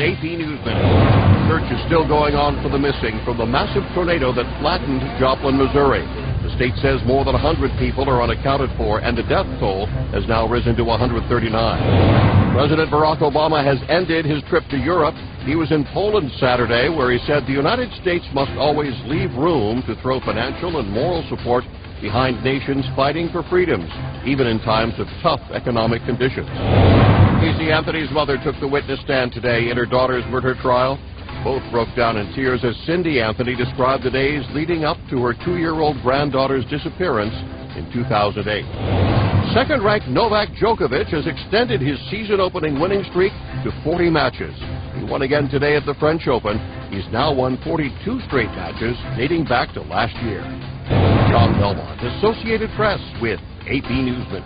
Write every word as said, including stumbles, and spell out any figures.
A P News Minute. Search is still going on for the missing from the massive tornado that flattened Joplin, Missouri. The state says more than one hundred people are unaccounted for, and the death toll has now risen to one hundred thirty-nine. President Barack Obama has ended his trip to Europe. He was in Poland Saturday, where he said the United States must always leave room to throw financial and moral support behind nations fighting for freedoms, even in times of tough economic conditions. Casey Anthony's mother took the witness stand today in her daughter's murder trial. Both broke down in tears as Cindy Anthony described the days leading up to her two-year-old granddaughter's disappearance in two thousand eight. Second-ranked Novak Djokovic has extended his season-opening winning streak to forty matches. He won again today at the French Open. He's now won forty-two straight matches, dating back to last year. John Belmont, Associated Press, with A P News Minute.